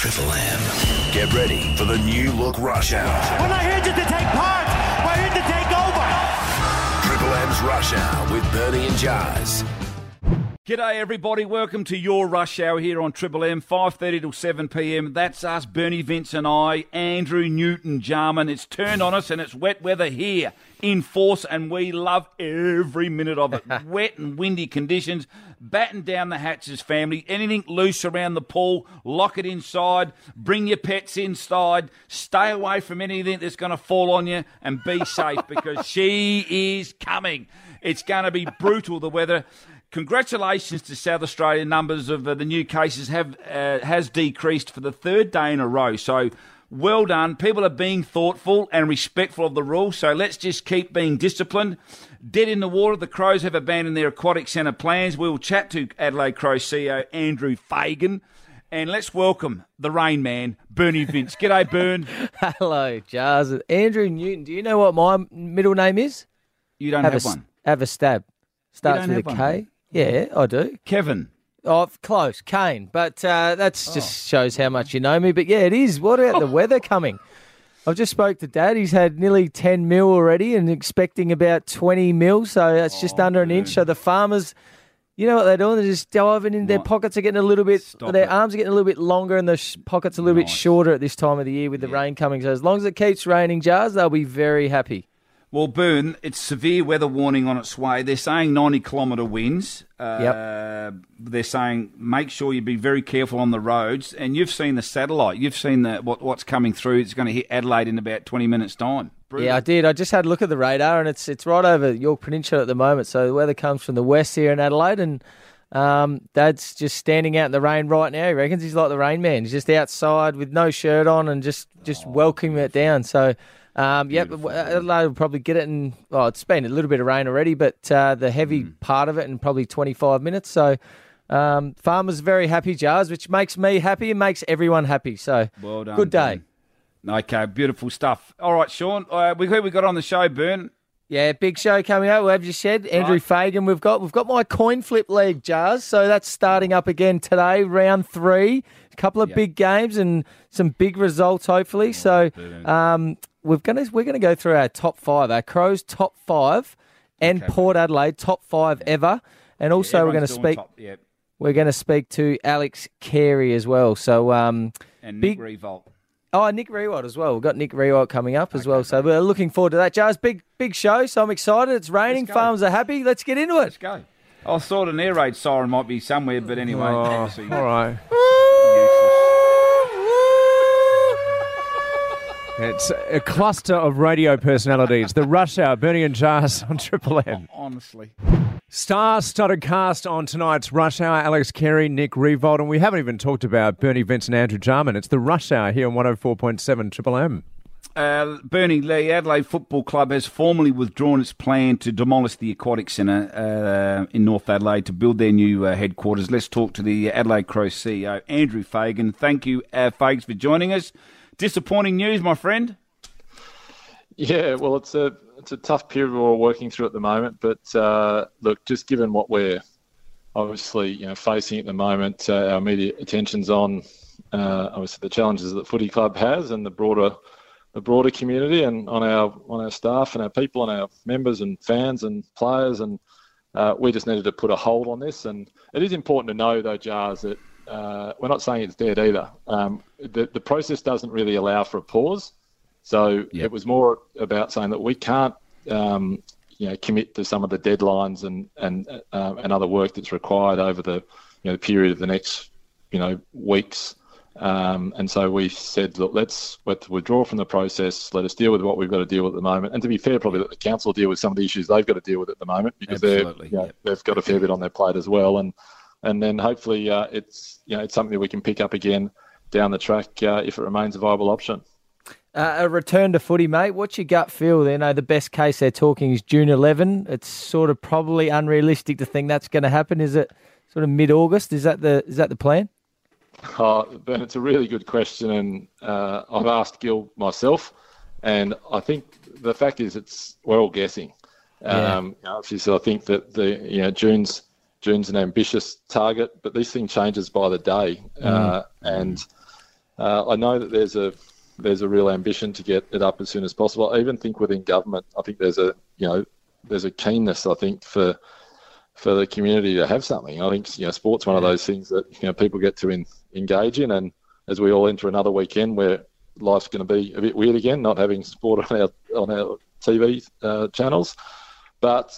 Triple M. Get ready for the new look Rush Hour. We're not here just to take part. We're here to take over. Triple M's Rush Hour with Bernie and Jars. G'day everybody, welcome to your Rush Hour here on Triple M, 5:30 till 7pm. That's us, Bernie, Vince and I, Andrew Newton-Jarman. It's turned on us and it's wet weather here in force and we love every minute of it. Wet and windy conditions, batten down the hatches, family. Anything loose around the pool, lock it inside, bring your pets inside, stay away from anything that's going to fall on you and be safe because she is coming. It's going to be brutal, the weather. Congratulations to South Australia. Numbers of the new cases has decreased for the third day in a row. So well done. People are being thoughtful and respectful of the rules. So let's just keep being disciplined. Dead in the water, the Crows have abandoned their aquatic centre plans. We will chat to Adelaide Crows CEO Andrew Fagan. And let's welcome the Rain Man, Bernie Vince. G'day, Bern. Hello, Jars. Andrew Newton. Do you know what my middle name is? You don't have one. Have a stab. Starts with a one, K. mate. Yeah, I do. Kevin. Oh, close. Kane. But that's just shows how much you know me. But yeah, it is. What about the weather coming? I've just spoke to Dad. He's had nearly 10 mil already and expecting about 20 mil. So that's just under an inch. So the farmers, you know what they're doing? They're just diving in. Their pockets are getting a little bit, arms are getting a little bit longer and the pockets a little bit shorter at this time of the year with the rain coming. So as long as it keeps raining, Jars, they'll be very happy. Well, Bern, it's severe weather warning on its way. They're saying 90-kilometre winds. They're saying make sure you be very careful on the roads. And you've seen the satellite. You've seen what's coming through. It's going to hit Adelaide in about 20 minutes' time. Brutal. Yeah, I did. I just had a look at the radar, and it's right over York Peninsula at the moment. So the weather comes from the west here in Adelaide, and Dad's just standing out in the rain right now. He reckons he's like the rain man. He's just outside with no shirt on and just welcoming it down. So... Adelaide will probably get it in, it's been a little bit of rain already, but the heavy part of it in probably 25 minutes. So farmers very happy, Jars, which makes me happy and makes everyone happy. So well done, good day. Bern. Okay, beautiful stuff. All right, Sean, who we got on the show, Bern? Yeah, big show coming up. We've just said Andrew Fagan. We've got my coin flip league, Jars. So that's starting up again today, round 3. A couple of big games and some big results, hopefully. We're going to go through our top 5, our Crows top 5 and Port Adelaide top 5 ever. And also we're going to speak we're going to speak to Alex Carey as well. So and Nick Riewoldt. Oh, Nick Riewoldt as well. We've got Nick Riewoldt coming up as well. So we're looking forward to that. Jars, big show, so I'm excited. It's raining, farmers are happy. Let's get into it. Let's go. I thought an air raid siren might be somewhere, but anyway. Obviously, all right. It's a cluster of radio personalities. The Rush Hour, Bernie and Jars on Triple M. Honestly. Star-studded cast on tonight's Rush Hour. Alex Carey, Nick Riewoldt, and we haven't even talked about Bernie, Vince and Andrew Jarman. It's the Rush Hour here on 104.7 Triple M. Bernie, the Adelaide Football Club has formally withdrawn its plan to demolish the Aquatic Centre in North Adelaide to build their new headquarters. Let's talk to the Adelaide Crows CEO, Andrew Fagan. Thank you, Fags, for joining us. Disappointing news, my friend. Yeah, well, it's a tough period we're working through at the moment. But look, just given what we're obviously facing at the moment, our immediate attention's on obviously the challenges that Footy Club has and the broader community, and on our staff and our people and our members and fans and players, and we just needed to put a hold on this. And it is important to know, though, Jars, that we're not saying it's dead either. The process doesn't really allow for a pause. So it was more about saying that we can't, commit to some of the deadlines and other work that's required over the period of the next weeks. And so we said, look, let's withdraw from the process. Let us deal with what we've got to deal with at the moment. And to be fair, probably let the council deal with some of the issues they've got to deal with at the moment, because they've got a fair bit on their plate as well. And then hopefully it's something that we can pick up again down the track if it remains a viable option. A return to footy, mate. What's your gut feel? The best case they're talking is June 11. It's sort of probably unrealistic to think that's going to happen. Is it sort of mid-August? Is that the plan? Ben, it's a really good question, and I've asked Gil myself, and I think the fact is we're all guessing. Obviously, I think that June's an ambitious target, but this thing changes by the day, and I know that there's a real ambition to get it up as soon as possible. I even think within government, I think there's a keenness, I think, for the community to have something. I think sport's one of those things that people get to engage in, and as we all enter another weekend where life's going to be a bit weird again, not having sport on our TV channels, but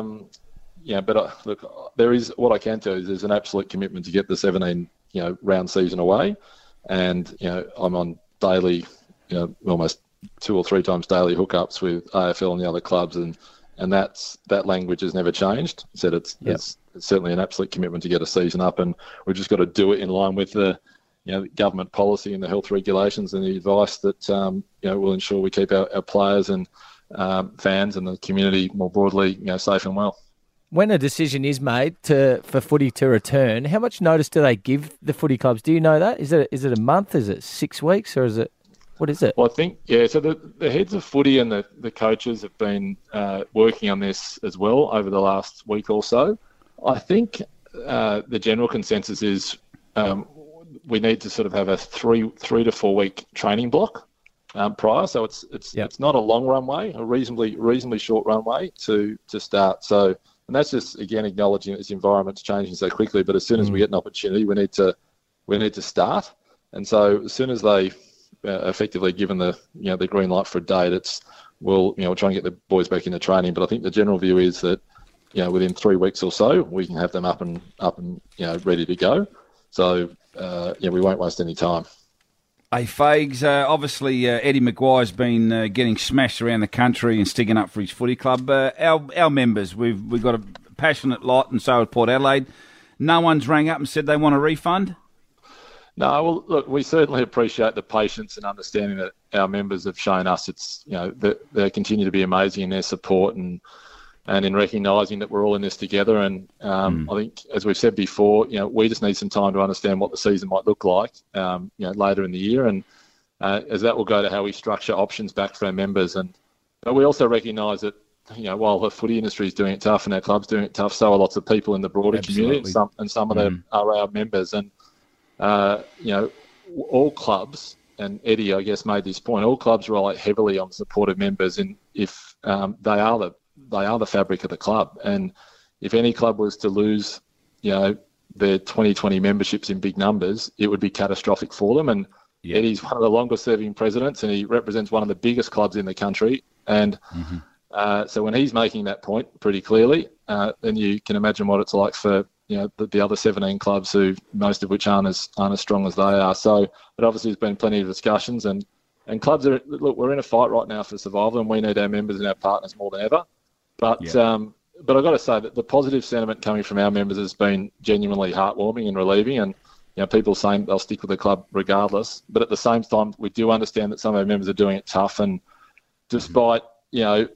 look, there is what I can tell you is there's an absolute commitment to get the 17 round season away, and I'm on daily, almost 2 or 3 times daily hookups with AFL and the other clubs, and that language has never changed. Said it's certainly an absolute commitment to get a season up, and we've just got to do it in line with the government policy and the health regulations and the advice that will ensure we keep our players and fans and the community more broadly safe and well. When a decision is made for footy to return, how much notice do they give the footy clubs? Do you know that? Is it a month? Is it 6 weeks? Or is it, what is it? Well, I think, so the heads of footy and the coaches have been working on this as well over the last week or so. I think the general consensus is we need to sort of have a 3 to 4 week training block prior. So it's not a long runway, a reasonably short runway to start. So, and that's just, again, acknowledging that this environment's changing so quickly. But as soon as we get an opportunity, we need to start. And so as soon as they effectively given the green light for a date, we'll try and get the boys back into training. But I think the general view is that within 3 weeks or so we can have them up and ready to go. So we won't waste any time. Hey, Fags, obviously Eddie Maguire's been getting smashed around the country and sticking up for his footy club. Our members, we've got a passionate lot, and so has Port Adelaide. No one's rang up and said they want a refund? No, well, look, we certainly appreciate the patience and understanding that our members have shown us. It's that they continue to be amazing in their support and in recognising that we're all in this together. And I think, as we've said before, we just need some time to understand what the season might look like, later in the year, and as that will go to how we structure options back for our members. But we also recognise that, while the footy industry is doing it tough and our club's doing it tough, so are lots of people in the broader community, and some of them are our members. And all clubs, and Eddie, I guess, made this point, all clubs rely heavily on supportive members, and if they are the fabric of the club. And if any club was to lose, their 2020 memberships in big numbers, it would be catastrophic for them. And Eddie's one of the longest serving presidents, and he represents one of the biggest clubs in the country. And so when he's making that point pretty clearly, then you can imagine what it's like for the other 17 clubs, who most of which aren't as strong as they are. So, but obviously there's been plenty of discussions, and clubs we're in a fight right now for survival, and we need our members and our partners more than ever. But I've got to say that the positive sentiment coming from our members has been genuinely heartwarming and relieving, and people saying they'll stick with the club regardless. But at the same time, we do understand that some of our members are doing it tough, and despite I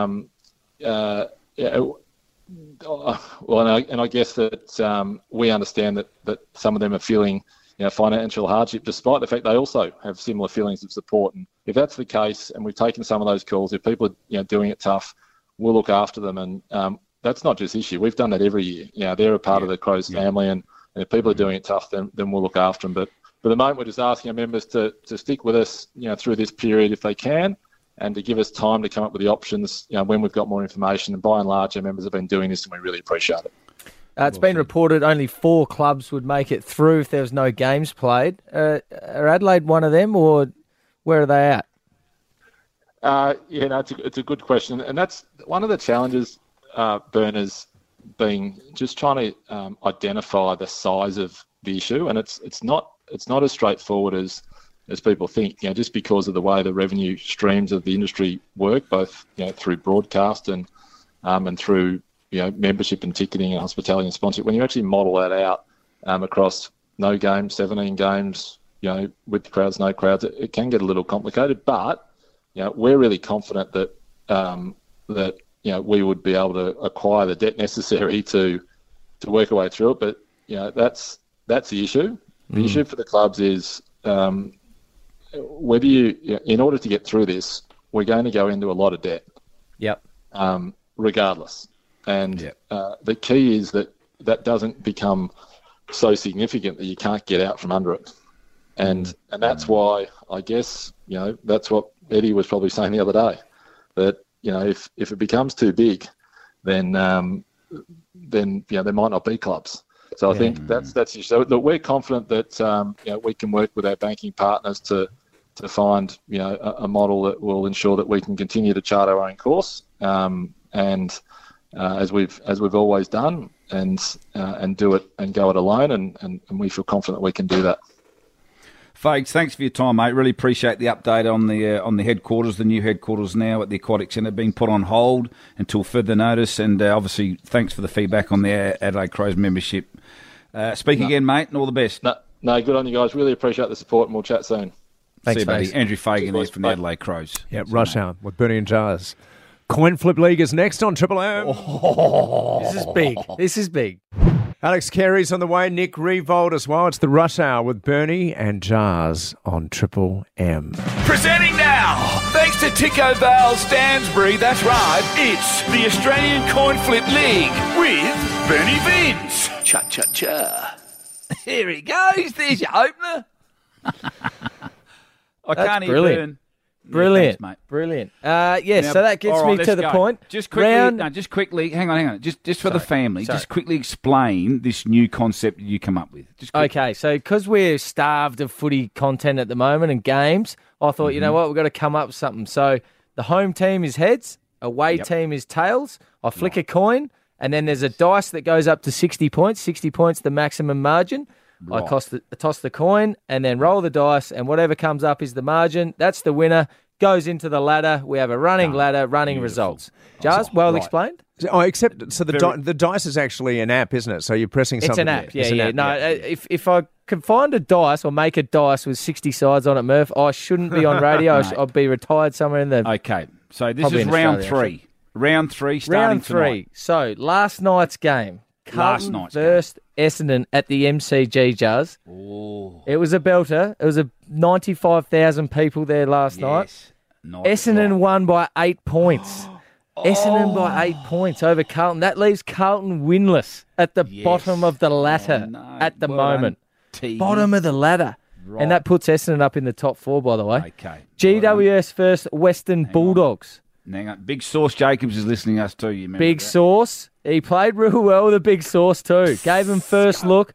guess that we understand that some of them are feeling financial hardship, despite the fact they also have similar feelings of support. And if that's the case, and we've taken some of those calls, if people are doing it tough, we'll look after them. And that's not just issue. We've done that every year. They're a part of the Crows family, and if people are doing it tough, then we'll look after them. But for the moment, we're just asking our members to stick with us through this period if they can, and to give us time to come up with the options when we've got more information. And by and large, our members have been doing this, and we really appreciate it. It's been reported only 4 clubs would make it through if there was no games played. Are Adelaide one of them, or where are they at? It's a good question, and that's one of the challenges, Berners, being just trying to identify the size of the issue, and it's not as straightforward as people think. Just because of the way the revenue streams of the industry work, both through broadcast and through membership and ticketing and hospitality and sponsorship. When you actually model that out across no games, 17 games, with crowds, no crowds, it can get a little complicated, but. We're really confident that we would be able to acquire the debt necessary to work our way through it. But that's the issue. The issue for the clubs is whether in order to get through this, we're going to go into a lot of debt. Yep. Regardless, and the key is that doesn't become so significant that you can't get out from under it. And that's why, I guess, that's what Eddie was probably saying the other day, that, if it becomes too big, then there might not be clubs. So I think that's so. Look, we're confident that we can work with our banking partners to find a model that will ensure that we can continue to chart our own course, and as we've always done, and do it and go it alone, and we feel confident we can do that. Fags, thanks for your time, mate. Really appreciate the update on the headquarters. The new headquarters now at the Aquatic Centre being put on hold until further notice, and obviously thanks for the feedback on the Adelaide Crows membership. Again, mate, and all the best. No, good on you guys. Really appreciate the support, and we'll chat soon. Thanks, buddy. Andrew Fagan there from the Adelaide Crows. Yeah, Rush Hour with Bernie and Jars. Coin Flip League is next on Triple M. This is big. Alex Carey's on the way. Nick Revolt as well. It's the Rush Hour with Bernie and Jars on Triple M. Presenting now, thanks to Tico Val Stansbury, that's right, it's the Australian Coin Flip League with Bernie Vince. Cha-cha-cha. Here he goes. There's your opener. Can't even brilliant. burn. Brilliant, thanks, mate. Brilliant. Now, So that gets me let's to the go. point. Just quickly, hang on. Just for the family, just quickly explain this new concept you come up with. Just quickly. Okay, so because we're starved of footy content at the moment and games, I thought, you know what, we've got to come up with something. So the home team is heads, away team is tails. I flick a coin, and then there's a dice that goes up to 60 points. 60 points, the maximum margin. Right. I toss the coin and then roll the dice, and whatever comes up is the margin. That's the winner. Goes into the ladder. We have a running ladder, running results. Jars, explained? Oh, except so the dice is actually an app, isn't it? So you're pressing It's something. an app, It's an app. No, if I can find a dice or make a dice with 60 sides on it, Murph, I shouldn't be on radio. I'll be retired somewhere in the... Okay, so this Probably is in round Australia, three. Round three starting Round three. tonight. So last night's game. Carlton versus Essendon at the MCG, Jars. Oh. It was a belter. It was 95,000 people there last night. Essendon won by 8 points. Essendon by 8 points over Carlton. That leaves Carlton winless at the bottom of the ladder at the moment. Bottom of the ladder. Right. And that puts Essendon up in the top four, by the way. Okay. GWS versus Western Bulldogs. Hang on. Big Sauce Jacobs is listening to us too. You remember Big that? Sauce. He played real well with a Big Sauce too. Gave him first look.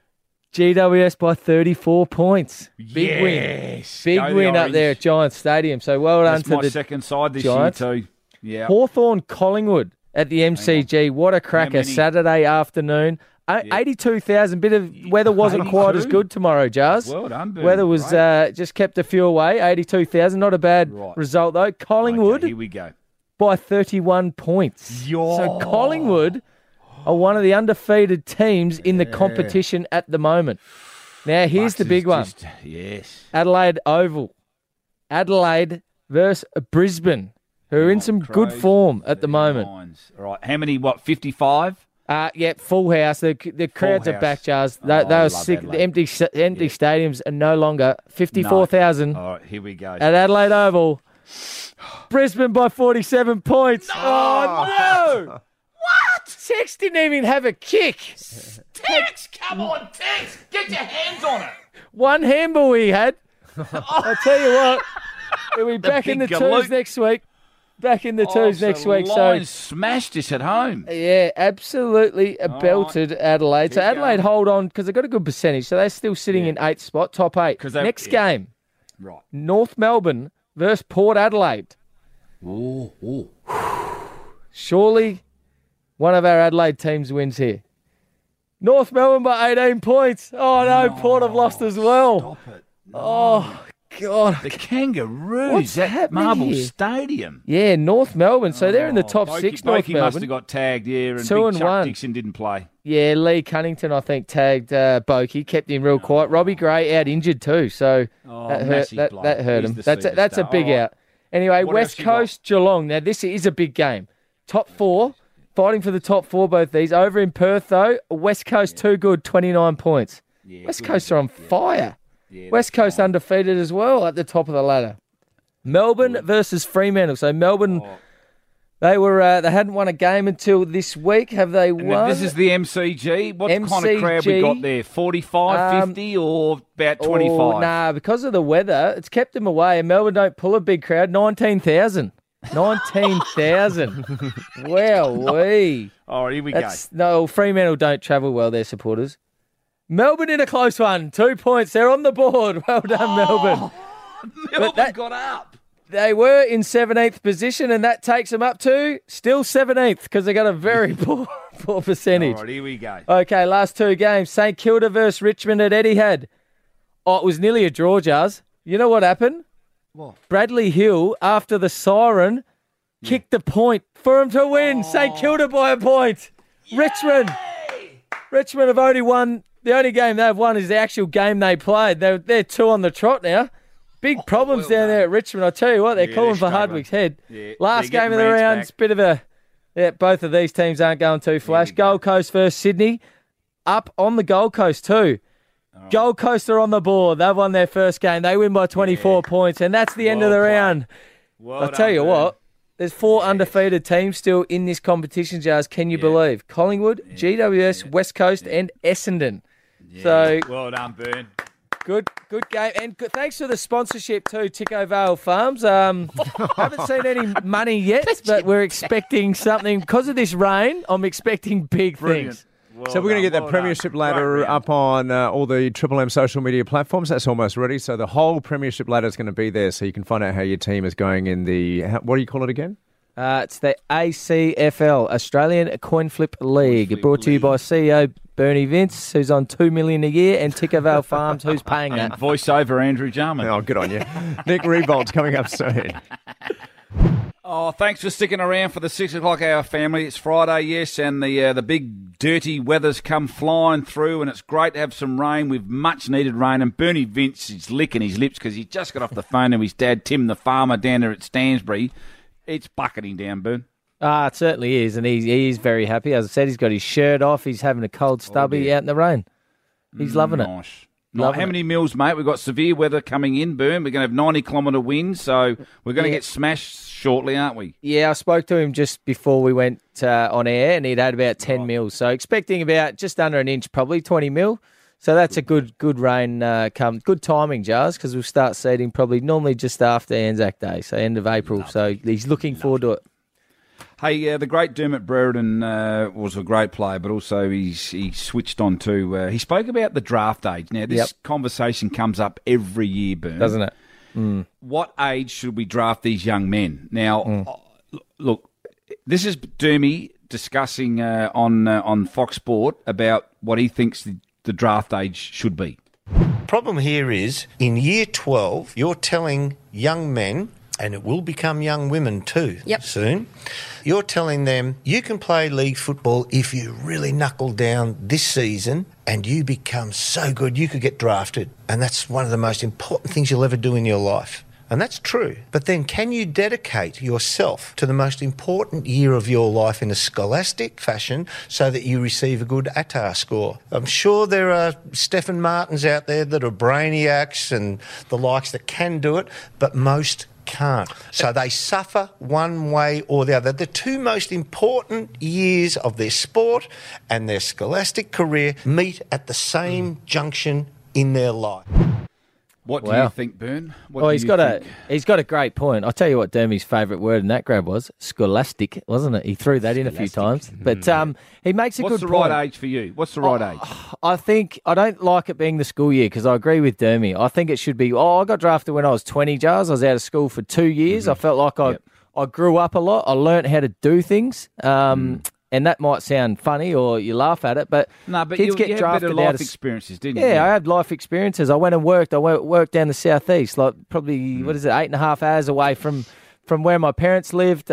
GWS by 34 points. Big win. Big Go the win up Orange. there at Giants Stadium. So well done That's to my the second side this Giants. year too. Yeah. Hawthorn Collingwood at the MCG. What a cracker. many? Saturday afternoon. 82,000. Bit of weather wasn't quite as 82? good tomorrow, Jars. Well done, Bernie. Weather was just kept a few away. 82,000. Not a bad result though. Collingwood Okay, here we go. by 31 points. So Collingwood are one of the undefeated teams in the competition at the moment. Now, here's the big one. Yes. Adelaide Oval. Adelaide versus Brisbane, who are in some good Crows, um, at the moment. Lions. All right. How many, 55? Full house. The crowds are house. back, Jars. They I were love sick. Adelaide. The empty stadiums are no longer 54,000 All right, here we go. at Adelaide Oval. Brisbane by 47 points. Oh, no! What? Tex didn't even have a kick. Tex, come on, Tex. Get your hands on it. One handball he had. I'll tell you what. He'll be back in the big twos galoot. next week. Back in the twos next week. Lions smashed us at home. Yeah, absolutely belted Adelaide. So Keep Adelaide going. hold on because they've got a good percentage. So they're still sitting in 8th spot, top 8. 'Cause they- Next yeah. game, Right. North Melbourne versus Port Adelaide. Ooh. Surely one of our Adelaide teams wins here. North Melbourne by 18 points. Oh, no, Port have lost as well. Stop it. Oh, God. The Kangaroos What's at happening Marble here? Stadium. Yeah, North Melbourne. So they're in the top 6, North Bokey must Melbourne. have got tagged, and 2 Big and Chuck 1. Dixon didn't play. Yeah, Lee Cunnington, I think, tagged Bokey, kept him real quiet. Robbie Gray out injured too, so that hurt, massive blow. that hurt He's him. the That's a superstar. big All right. out. Anyway, What West else you got? Coast Geelong. Now, this is a big game. Top 4, fighting for the top 4, both these. Over in Perth, though, West Coast too good, 29 points. West good Coast are on fire. West Coast fine. undefeated as well at the top of the ladder. Melbourne versus Fremantle. So Melbourne They were. They hadn't won a game until this week. Have they And won? this is the MCG. What kind of crowd we got there? 45, 50 or about 25? Oh, nah, because of the weather, it's kept them away. And Melbourne don't pull a big crowd. 19,000. 19,000. Wow-wee. All right, here we go. No, Fremantle don't travel well, their supporters. Melbourne in a close one. 2 points. They're on the board. Well done, Melbourne. Melbourne got up. They were in 17th position, and that takes them up to still 17th because they got a very poor percentage. All right, here we go. Okay, last two games. St Kilda versus Richmond at Etihad. Oh, it was nearly a draw, Jars. You know what happened? What? Bradley Hill, after the siren, kicked the point for him to win. St Kilda by a point. Yay! Richmond have only won. The only game they've won is the actual game they played. They're 2 on the trot now. Big problems down there at Richmond. I tell you what, they're calling for Hardwick's head. Yeah, Last game of the round, it's a bit of a... Yeah, both of these teams aren't going too flash. Gold Coast versus Sydney. Up on the Gold Coast too. Gold Coast are on the board. They've won their first game. They win by 24 points, and that's the end of the round. I'll tell you what, there's 4 undefeated teams still in this competition, Jars. Can you believe? Collingwood, GWS, West Coast, and Essendon. Yeah. So well done, Burn. Good game. And thanks for the sponsorship too, Tico Vale Farms. Haven't seen any money yet, but we're expecting something. Because of this rain, I'm expecting big things. So we're going to get that Premiership ladder up on all the Triple M social media platforms. That's almost ready. So the whole Premiership ladder is going to be there, so you can find out how your team is going in the... What do you call it again? It's the ACFL, Australian Coin Flip League, brought to you by CEO Bernie Vince, who's on $2 million a year, and Tico Vale Farms, who's paying that. Voiceover Andrew Jarman. Oh, good on you. Nick Revolt's coming up soon. Oh, thanks for sticking around for the 6 o'clock hour, family. It's Friday, yes, and the big dirty weather's come flying through, and it's great to have some rain. We've much needed rain, and Bernie Vince is licking his lips because he just got off the phone to his dad, Tim the farmer, down there at Stansbury. It's bucketing down, Bern. It certainly is, and he is very happy. As I said, he's got his shirt off. He's having a cold stubby out in the rain. He's loving it. How many mils, mate? We've got severe weather coming in, Bern. We're going to have 90-kilometre winds, so we're going to get smashed shortly, aren't we? Yeah, I spoke to him just before we went on air, and he'd had about 10 mils. So expecting about just under an inch, probably 20 mil. So that's a good rain good timing, Jars, because we'll start seeding probably normally just after Anzac Day, so end of April. So he's looking forward to it. Hey, the great Dermot Brereton was a great player, but also he switched on to... he spoke about the draft age. Now, this conversation comes up every year, Bern. Doesn't it? Mm. What age should we draft these young men? Now, look, this is Dermy discussing on Fox Sport about what he thinks the draft age should be. Problem here is, in year 12, you're telling young men... and it will become young women too soon. You're telling them you can play league football if you really knuckle down this season and you become so good you could get drafted. And that's one of the most important things you'll ever do in your life. And that's true. But then can you dedicate yourself to the most important year of your life in a scholastic fashion so that you receive a good ATAR score? I'm sure there are Stephen Martins out there that are brainiacs and the likes that can do it, but most can't. So they suffer one way or the other. The two most important years of their sport and their scholastic career meet at the same junction in their life. What do you think, Bern? He's got a great point. I'll tell you what Dermy's favourite word in that grab was scholastic, wasn't it? He threw that in a few times. But he makes a good point. What's the right age for you? What's the right age? I think I don't like it being the school year because I agree with Dermy. I think it should be, I got drafted when I was 20, Jars. I was out of school for 2 years. I felt like I grew up a lot. I learnt how to do things. And that might sound funny or you laugh at it, but kids get drafted better life experiences, didn't you? Yeah, I had life experiences. I went and worked. I worked down the southeast, like probably 8.5 hours away from where my parents lived.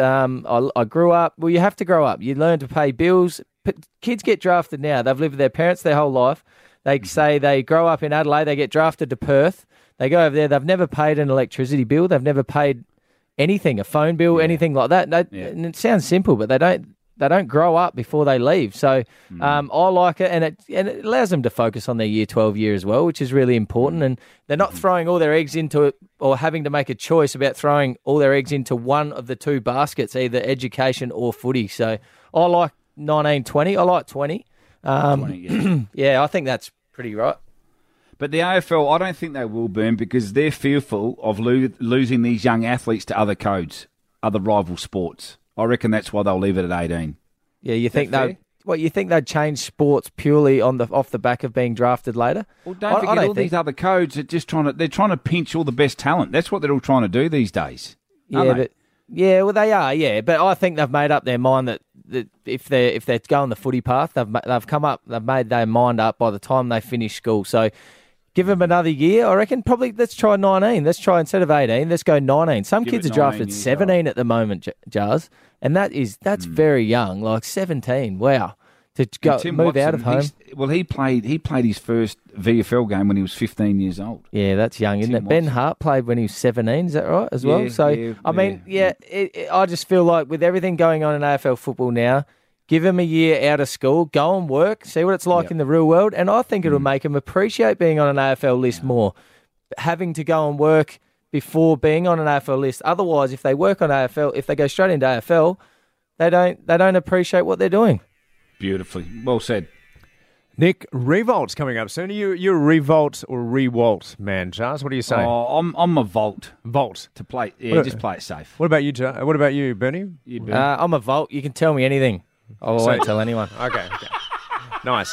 I grew up. Well, you have to grow up. You learn to pay bills. Kids get drafted now. They've lived with their parents their whole life. They say they grow up in Adelaide. They get drafted to Perth. They go over there. They've never paid an electricity bill. They've never paid anything, a phone bill, anything like that. And it sounds simple, but they don't. don't grow up before they leave. So I like it, and it allows them to focus on their Year 12 year as well, which is really important. And they're not throwing all their eggs into it, or having to make a choice about throwing all their eggs into one of the two baskets, either education or footy. So I like 19, 20. I like 20. 20, yeah, I think that's pretty right. But the AFL, I don't think they will, Burn, because they're fearful of losing these young athletes to other codes, other rival sports. I reckon that's why they'll leave it at 18. Yeah, you think they'd change sports purely off the back of being drafted later? Well, don't forget all these other codes are just trying to pinch all the best talent. That's what they're all trying to do these days. Well, they are. Yeah, but I think they've made up their mind that if they're going the footy path, they've made their mind up by the time they finish school. So give them another year. I reckon probably let's try 19. Let's try instead of 18. Let's go 19. Some kids are drafted 17 at the moment, Jars, and that's very young. Like 17. Wow. To go move out of home. He played his first VFL game when he was 15 years old. Yeah, that's young, isn't it? Ben Hart played when he was 17. Is that right as well? I just feel like with everything going on in AFL football now, give him a year out of school, go and work, see what it's like in the real world, and I think it'll make him appreciate being on an AFL list more. Having to go and work before being on an AFL list. Otherwise, if they work on AFL, if they go straight into AFL, they don't appreciate what they're doing. Beautifully. Well said. Nick, Revolt's coming up soon. Are you a Revolt or Rewalt man, Charles? What do you say? Oh, I'm a Volt. Volt. To play. Yeah, just play it safe. What about you, What about you, Bernie? I'm a Volt. You can tell me anything. I won't tell anyone. Okay. Nice.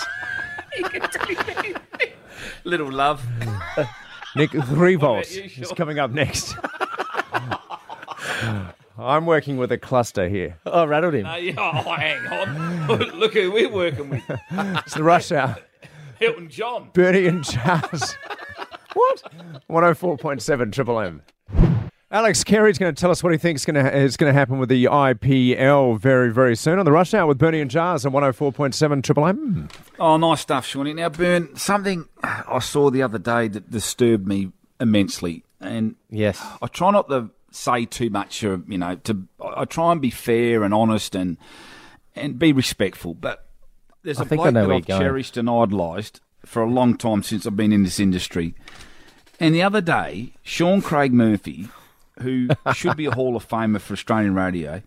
Little love. Nick, Revolt is coming up next. I'm working with a cluster here. Oh, rattled him. Hang on. Look who we're working with. It's the rush hour. Hilton John. Bernie and Charles. What? 104.7 Triple M. Alex Carey's going to tell us what he thinks is going to happen with the IPL very, very soon on the rush hour with Bernie and Jars on 104.7 Triple M. Oh, nice stuff, Shawnee. Now, Bern, something I saw the other day that disturbed me immensely, and yes, I try not to say too much, I try and be fair and honest and be respectful. But there's a bloke that I've cherished and idolised for a long time since I've been in this industry. And the other day, Sean Craig Murphy, who should be a Hall of Famer for Australian radio,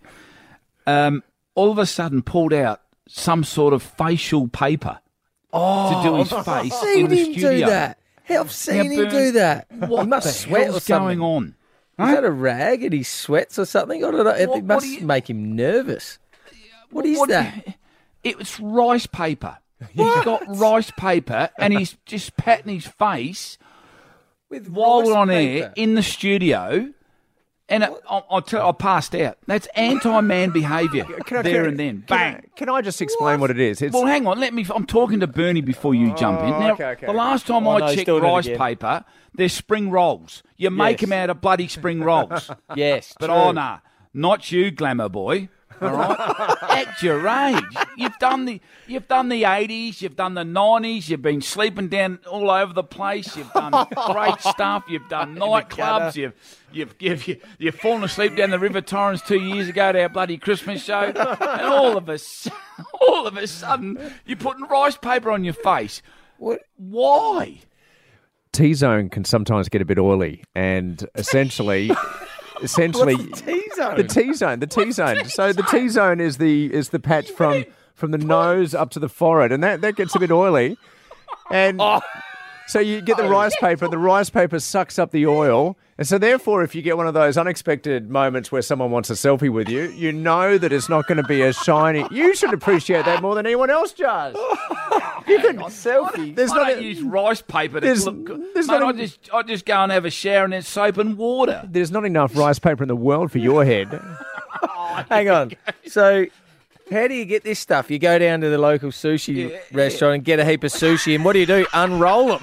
all of a sudden pulled out some sort of facial paper to do his face in the studio. Do that. I've seen him do that. What he must sweat or something. Going on? Is that a rag and he sweats or something? I don't know. It must make him nervous. What is that? It's rice paper. He's got rice paper and he's just patting his face while we're on air in the studio. And I passed out. That's anti-man behaviour and then. Bang. Can I just explain what it is? Well, hang on. I'm talking to Bernie before you jump in. Now, the last time I checked rice paper, they're spring rolls. You make them out of bloody spring rolls. Yes, but true. Not you, glamour boy. All right, at your age, you've done the 80s, you've done the 90s, you've been sleeping down all over the place, you've done great stuff, you've done nightclubs, you've fallen asleep down the River Torrens 2 years ago to our bloody Christmas show, and all of a sudden, you're putting rice paper on your face. What? Why? T-zone can sometimes get a bit oily, and essentially. What's the T-zone? The T-zone. So the T-zone is the patch from the nose up to the forehead, and that gets a bit oily. And so you get the rice paper, and the rice paper sucks up the oil. And so therefore, if you get one of those unexpected moments where someone wants a selfie with you, you know that it's not going to be as shiny. You should appreciate that more than anyone else does. You can selfie. I don't use rice paper to look good. I just go and have a shower and then soap and water. There's not enough rice paper in the world for your head. Hang on. So how do you get this stuff? You go down to the local sushi restaurant and get a heap of sushi, and what do? Unroll them.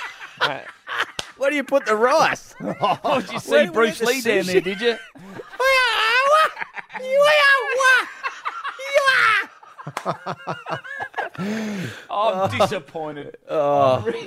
Where do you put the rice? Did you see Bruce Lee down there, did you? I'm disappointed. I'm really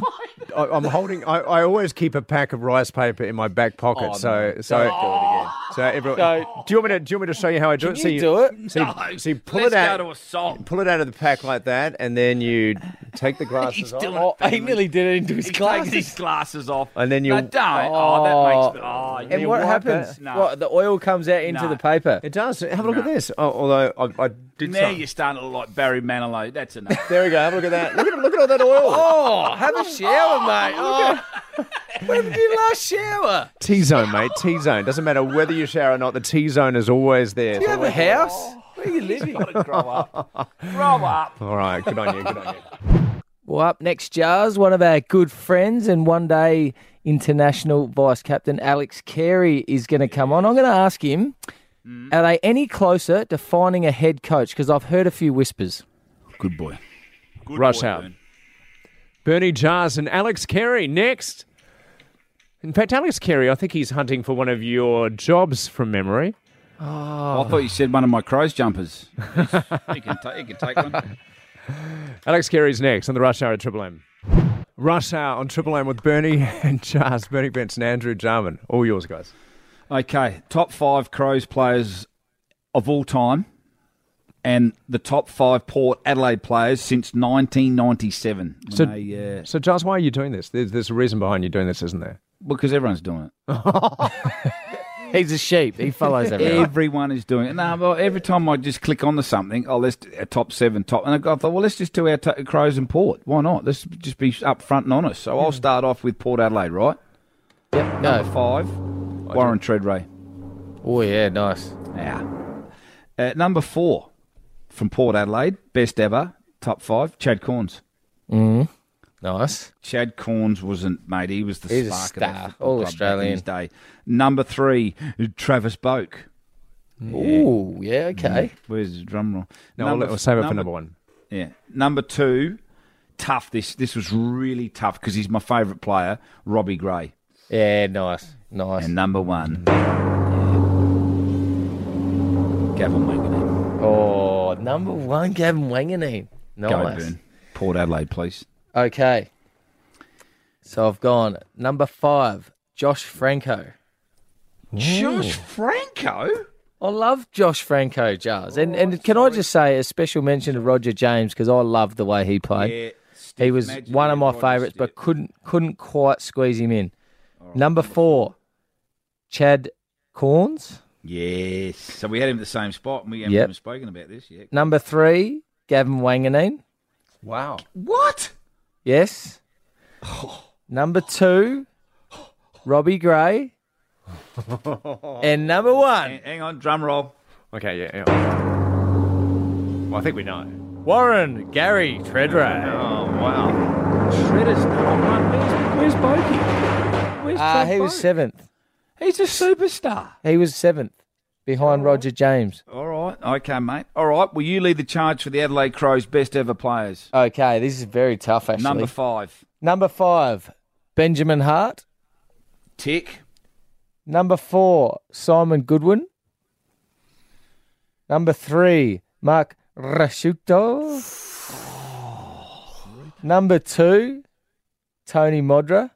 disappointed. I always keep a pack of rice paper in my back pocket, so So everyone, do you want me to show you how I do it? Can you do it? So you pull Let's it out. go to a song. Pull it out of the pack like that, and then you take the glasses off. Oh, he nearly did it into his He glasses. takes his glasses off. And then No, you- don't. That makes... And you what wipe happens? it. No. What, the oil comes out into No. the paper. It does. Have a look at this. Oh, although I did Now some. you're starting to look like Barry Manilow. That's enough. There we go. Have a look at that. Look at all that oil. Oh, have a shower, mate. Oh. When did you last shower? T-zone, mate. T-zone. Doesn't matter whether you shower or not. The T-zone is always there. Do you have a house? Where are you living? Gotta grow up. Grow up. All right. Good on you. Good on you. Well, up next, Jars, one of our good friends and one day international vice captain, Alex Carey, is going to come on. I'm going to ask him, are they any closer to finding a head coach? Because I've heard a few whispers. Good boy. Good Rush boy, out. Bern. Bernie Jars and Alex Carey next. In fact, Alex Carey, I think he's hunting for one of your jobs from memory. Oh, I thought you said one of my Crows jumpers. He can take one. Alex Carey's next on the Rush Hour at Triple M. Rush Hour on Triple M with Bernie and Jars, Bernie Benson, Andrew Jarman. All yours, guys. Okay, top 5 Crows players of all time and the top 5 Port Adelaide players since 1997. So, Jars, why are you doing this? There's a reason behind you doing this, isn't there? Because everyone's doing it. He's a sheep. He follows everyone. Everyone is doing it. No, but every time I just click onto something, let's do our top 7, and I thought, well, let's just do our Crows and Port. Why not? Let's just be upfront and honest. So I'll start off with Port Adelaide, right? Yep. Number No. 5, Warren Treadray. Oh, yeah, nice. Yeah. Number 4, from Port Adelaide, best ever, top 5, Chad Corns. Nice. Chad Corns wasn't, mate, he was the He's a spark star, of that football all club back in Australian. his day. Number 3, Travis Boak. Oh, yeah, okay. Where's the drum roll? No, we'll save it for number 1. Yeah. Number 2, tough. This was really tough because he's my favourite player, Robbie Gray. Yeah, nice. Nice. And number 1, Gavin Wanganeen. Oh, number 1, Gavin Wanganeen. Nice. Go, Burn. Port Adelaide, please. Okay. So I've gone number 5, Josh Franco. Josh Franco? I love Josh Franco, Jars. And can I just say a special mention to Roger James because I loved the way he played. Yeah. He was one of my favourites, but couldn't quite squeeze him in. Number 4, Chad Corns. Yes. So we had him at the same spot, and we haven't Yep. even spoken about this yet. Number 3, Gavin Wanganeen. Wow. What? Yes. Number 2, Robbie Gray. And number 1, Hang on, drum roll. Okay, yeah. Well, I think we know. Warren Gary Treadray. Oh, wow. Shredder's number 1. Where's Bokey? Where's Chad He was Boak? 7th. He's a superstar. He was 7th behind Roger James. All right. Okay, mate. All right. Will you lead the charge for the Adelaide Crows' best ever players? Okay, this is very tough, actually. Number 5. Number 5, Benjamin Hart. Tick. Number 4, Simon Goodwin. Number 3, Mark Rashuto. Number 2, Tony Modra.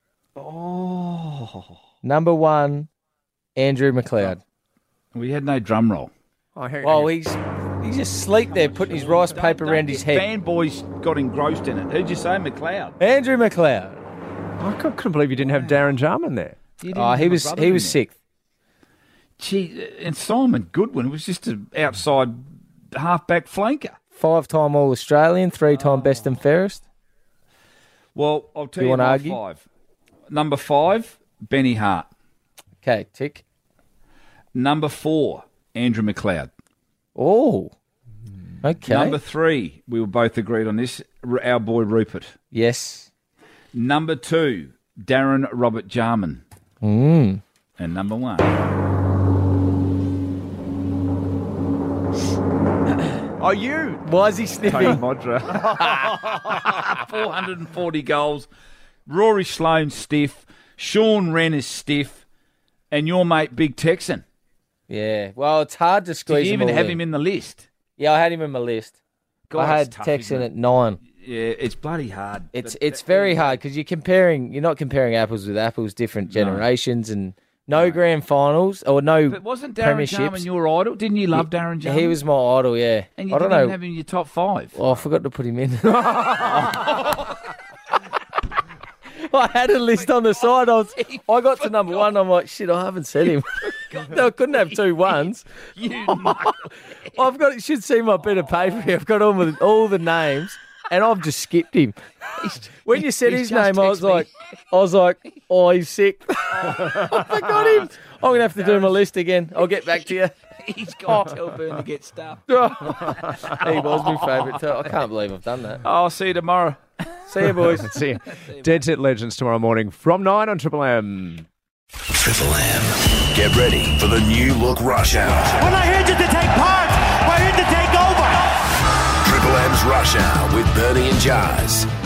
Number 1, Andrew McLeod. We had no drum roll. Well, he's just asleep there, putting his rice paper around his head. Fanboys got engrossed in it. Who'd you say, McLeod? Andrew McLeod. I couldn't believe you didn't have Darren Jarman there. You didn't Oh, have he a was brother in there. 6th. Gee, and Simon Goodwin was just an outside half-back flanker. 5-time All-Australian, 3-time best and fairest. Well, I'll tell You you, wanna my argue? 5. Number 5, Benny Hart. Okay, tick. Number 4, Andrew McLeod. Oh, okay. Number 3, we were both agreed on this, our boy Rupert. Yes. Number 2, Darren Robert Jarman. And number 1, Oh, you! Why is he Tony sniffing? Modra. 440 goals. Rory Sloane stiff. Sean Wren is stiff. And your mate Big Texan. Yeah. Well, it's hard to Did squeeze you even all have him in the list? Yeah, I had him in my list. God, I had it's tough, Texan isn't at 9. Yeah, it's bloody hard. It's But very hard because you're not comparing apples with apples, different generations, and No grand finals or no But wasn't Darren premierships. Jarman your idol? Didn't you love Darren Jarman? He was my idol, yeah. And you I don't didn't know. even have him in your top 5. Oh, I forgot to put him in. I had a list on the side. I got to number 1. I'm like, shit, I haven't said him. No, I couldn't have 2 1s. I've got. You should see my bit of paper here. I've got all the names, and I've just skipped him. When you said his name, I was like, oh, he's sick. I forgot him. I'm gonna have to do my list again. I'll get back to you. He's got to tell Burn to get stuff. He was my favourite too. I can't believe I've done that. I'll see you tomorrow. See you, boys. See you. Dead Set Legends tomorrow morning from 9 on Triple M. Triple M. Get ready for the new look rush hour. We're not here just to take part. We're here to take over. Triple M's Rush Hour with Bernie and Jazz.